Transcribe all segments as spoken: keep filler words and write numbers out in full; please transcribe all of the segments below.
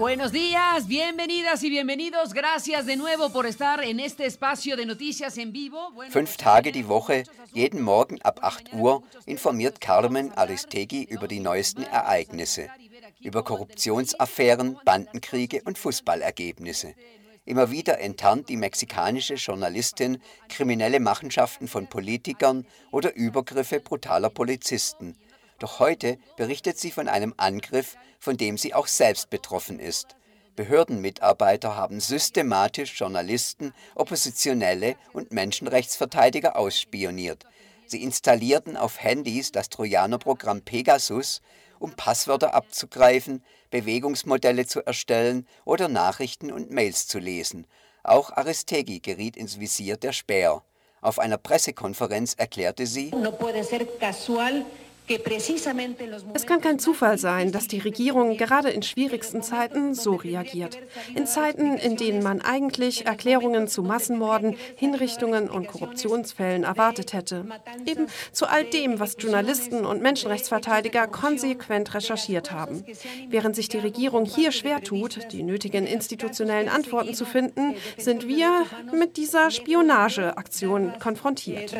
Buenos días, bienvenidas y bienvenidos. Gracias de nuevo por estar en este espacio de noticias en vivo. Fünf Tage die Woche, jeden Morgen ab acht Uhr, informiert Carmen Aristegui über die neuesten Ereignisse, über Korruptionsaffären, Bandenkriege und Fußballergebnisse. Immer wieder enttarnt die mexikanische Journalistin kriminelle Machenschaften von Politikern oder Übergriffe brutaler Polizisten. Doch heute berichtet sie von einem Angriff, von dem sie auch selbst betroffen ist. Behördenmitarbeiter haben systematisch Journalisten, Oppositionelle und Menschenrechtsverteidiger ausspioniert. Sie installierten auf Handys das Trojanerprogramm Pegasus, um Passwörter abzugreifen, Bewegungsmodelle zu erstellen oder Nachrichten und Mails zu lesen. Auch Aristegui geriet ins Visier der Späher. Auf einer Pressekonferenz erklärte sie: Es kann kein Zufall sein, dass die Regierung gerade in schwierigsten Zeiten so reagiert. In Zeiten, in denen man eigentlich Erklärungen zu Massenmorden, Hinrichtungen und Korruptionsfällen erwartet hätte. Eben zu all dem, was Journalisten und Menschenrechtsverteidiger konsequent recherchiert haben. Während sich die Regierung hier schwer tut, die nötigen institutionellen Antworten zu finden, sind wir mit dieser Spionageaktion konfrontiert.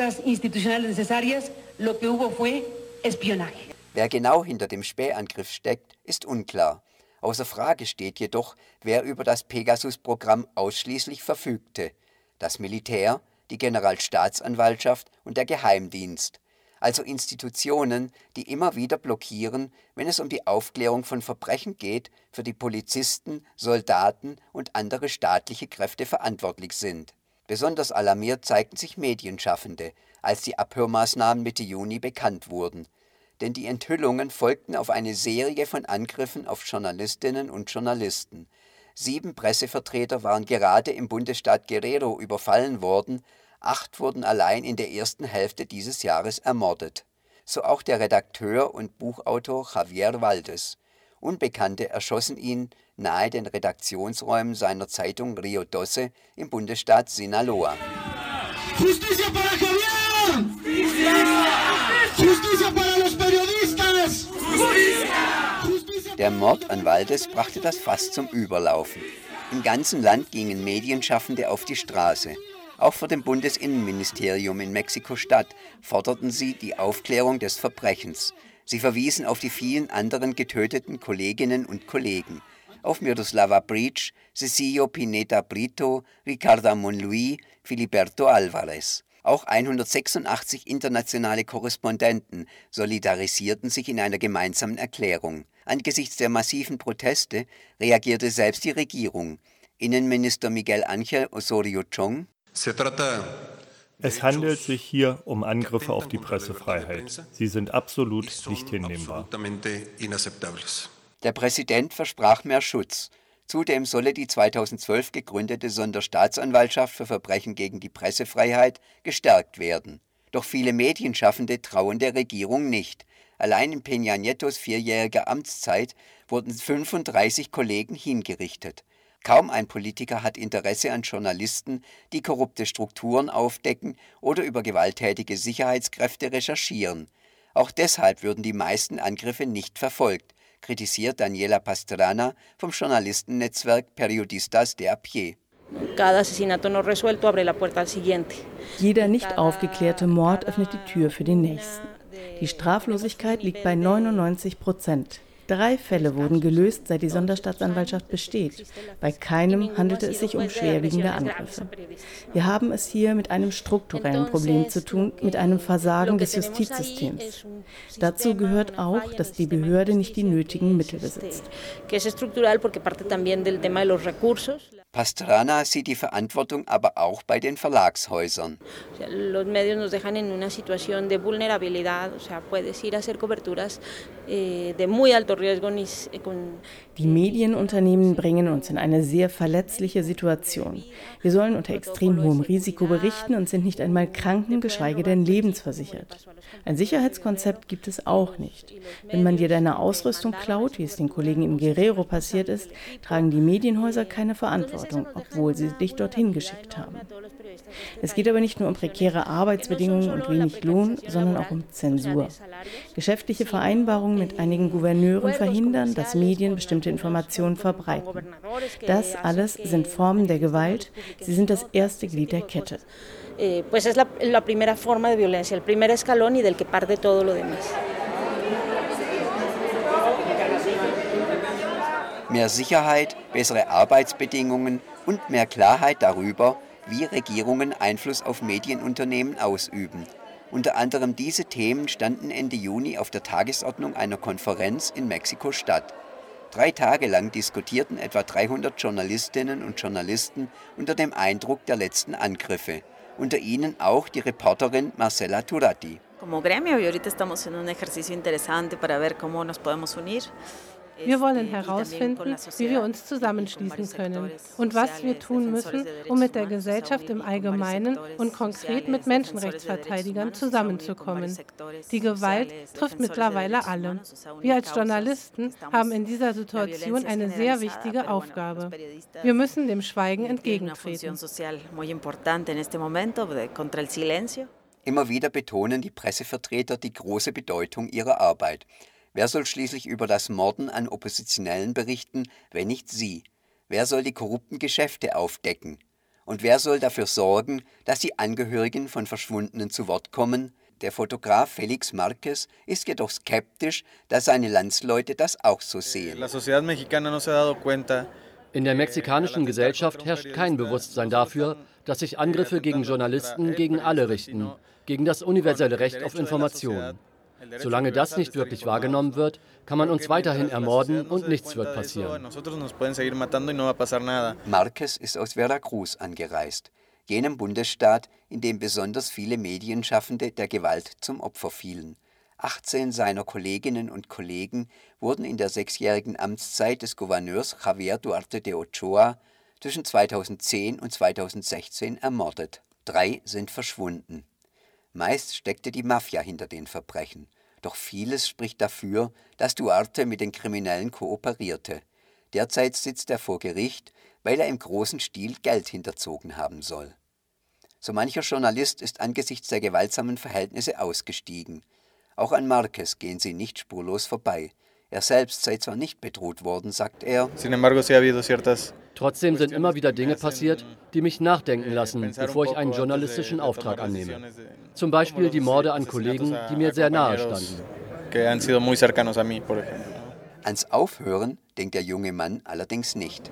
Wer genau hinter dem Spähangriff steckt, ist unklar. Außer Frage steht jedoch, wer über das Pegasus-Programm ausschließlich verfügte. Das Militär, die Generalstaatsanwaltschaft und der Geheimdienst. Also Institutionen, die immer wieder blockieren, wenn es um die Aufklärung von Verbrechen geht, für die Polizisten, Soldaten und andere staatliche Kräfte verantwortlich sind. Besonders alarmiert zeigten sich Medienschaffende, als die Abhörmaßnahmen Mitte Juni bekannt wurden. Denn die Enthüllungen folgten auf eine Serie von Angriffen auf Journalistinnen und Journalisten. Sieben Pressevertreter waren gerade im Bundesstaat Guerrero überfallen worden, acht wurden allein in der ersten Hälfte dieses Jahres ermordet. So auch der Redakteur und Buchautor Javier Valdez. Unbekannte erschossen ihn nahe den Redaktionsräumen seiner Zeitung Rio Doce im Bundesstaat Sinaloa. Justicia para Javier! Justicia para los periodistas! Justicia! Der Mord an Valdez brachte das Fass zum Überlaufen. Im ganzen Land gingen Medienschaffende auf die Straße. Auch vor dem Bundesinnenministerium in Mexiko-Stadt forderten sie die Aufklärung des Verbrechens. Sie verwiesen auf die vielen anderen getöteten Kolleginnen und Kollegen. Auf Miroslava Breach, Cecilio Pineda Brito, Ricardo Monluí, Filiberto Álvarez. Auch hundertsechsundachtzig internationale Korrespondenten solidarisierten sich in einer gemeinsamen Erklärung. Angesichts der massiven Proteste reagierte selbst die Regierung. Innenminister Miguel Ángel Osorio Chong: Es handelt sich hier um Angriffe auf die Pressefreiheit. Sie sind absolut nicht hinnehmbar. Der Präsident versprach mehr Schutz. Zudem solle die zweitausendzwölf gegründete Sonderstaatsanwaltschaft für Verbrechen gegen die Pressefreiheit gestärkt werden. Doch viele Medienschaffende trauen der Regierung nicht. Allein in Peña Nietos vierjähriger Amtszeit wurden fünfunddreißig Kollegen hingerichtet. Kaum ein Politiker hat Interesse an Journalisten, die korrupte Strukturen aufdecken oder über gewalttätige Sicherheitskräfte recherchieren. Auch deshalb würden die meisten Angriffe nicht verfolgt, kritisiert Daniela Pastrana vom Journalistennetzwerk Periodistas de a Pie. Jeder nicht aufgeklärte Mord öffnet die Tür für den nächsten. Die Straflosigkeit liegt bei neunundneunzig Prozent. Drei Fälle wurden gelöst, seit die Sonderstaatsanwaltschaft besteht. Bei keinem handelte es sich um schwerwiegende Angriffe. Wir haben es hier mit einem strukturellen Problem zu tun, mit einem Versagen des Justizsystems. Dazu gehört auch, dass die Behörde nicht die nötigen Mittel besitzt. Pastrana sieht die Verantwortung aber auch bei den Verlagshäusern. Die Medienunternehmen bringen uns in eine sehr verletzliche Situation. Wir sollen unter extrem hohem Risiko berichten und sind nicht einmal kranken-, geschweige denn lebensversichert. Ein Sicherheitskonzept gibt es auch nicht. Wenn man dir deine Ausrüstung klaut, wie es den Kollegen im Guerrero passiert ist, tragen die Medienhäuser keine Verantwortung. Verantwortung, obwohl sie dich dorthin geschickt haben. Es geht aber nicht nur um prekäre Arbeitsbedingungen und wenig Lohn, sondern auch um Zensur. Geschäftliche Vereinbarungen mit einigen Gouverneuren verhindern, dass Medien bestimmte Informationen verbreiten. Das alles sind Formen der Gewalt. Sie sind das erste Glied der Kette. Pues es la, la primera forma de violencia, el primer escalón y del que parte todo lo demás. Mehr Sicherheit, bessere Arbeitsbedingungen und mehr Klarheit darüber, wie Regierungen Einfluss auf Medienunternehmen ausüben. Unter anderem diese Themen standen Ende Juni auf der Tagesordnung einer Konferenz in Mexiko-Stadt. Drei Tage lang diskutierten etwa dreihundert Journalistinnen und Journalisten unter dem Eindruck der letzten Angriffe. Unter ihnen auch die Reporterin Marcela Turati. Como gremio, y ahorita estamos en un ejercicio interesante para ver cómo nos podemos unir. Wir wollen herausfinden, wie wir uns zusammenschließen können und was wir tun müssen, um mit der Gesellschaft im Allgemeinen und konkret mit Menschenrechtsverteidigern zusammenzukommen. Die Gewalt trifft mittlerweile alle. Wir als Journalisten haben in dieser Situation eine sehr wichtige Aufgabe. Wir müssen dem Schweigen entgegentreten. Immer wieder betonen die Pressevertreter die große Bedeutung ihrer Arbeit. Wer soll schließlich über das Morden an Oppositionellen berichten, wenn nicht sie? Wer soll die korrupten Geschäfte aufdecken? Und wer soll dafür sorgen, dass die Angehörigen von Verschwundenen zu Wort kommen? Der Fotograf Felix Marquez ist jedoch skeptisch, dass seine Landsleute das auch so sehen. In der mexikanischen Gesellschaft herrscht kein Bewusstsein dafür, dass sich Angriffe gegen Journalisten gegen alle richten, gegen das universelle Recht auf Information. Solange das nicht wirklich wahrgenommen wird, kann man uns weiterhin ermorden und nichts wird passieren. Marquez ist aus Veracruz angereist, jenem Bundesstaat, in dem besonders viele Medienschaffende der Gewalt zum Opfer fielen. achtzehn seiner Kolleginnen und Kollegen wurden in der sechsjährigen Amtszeit des Gouverneurs Javier Duarte de Ochoa zwischen zweitausendzehn und zweitausendsechzehn ermordet. Drei sind verschwunden. Meist steckte die Mafia hinter den Verbrechen. Doch vieles spricht dafür, dass Duarte mit den Kriminellen kooperierte. Derzeit sitzt er vor Gericht, weil er im großen Stil Geld hinterzogen haben soll. So mancher Journalist ist angesichts der gewaltsamen Verhältnisse ausgestiegen. Auch an Marquez gehen sie nicht spurlos vorbei. Er selbst sei zwar nicht bedroht worden, sagt er. Trotzdem sind immer wieder Dinge passiert, die mich nachdenken lassen, bevor ich einen journalistischen Auftrag annehme. Zum Beispiel die Morde an Kollegen, die mir sehr nahe standen. Ans Aufhören denkt der junge Mann allerdings nicht.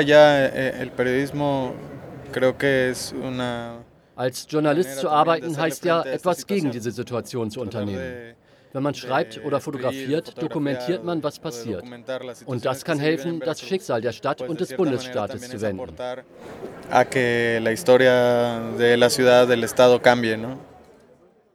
Als Journalist zu arbeiten, heißt ja, etwas gegen diese Situation zu unternehmen. Wenn man schreibt oder fotografiert, dokumentiert man, was passiert. Und das kann helfen, das Schicksal der Stadt und des Bundesstaates zu wenden.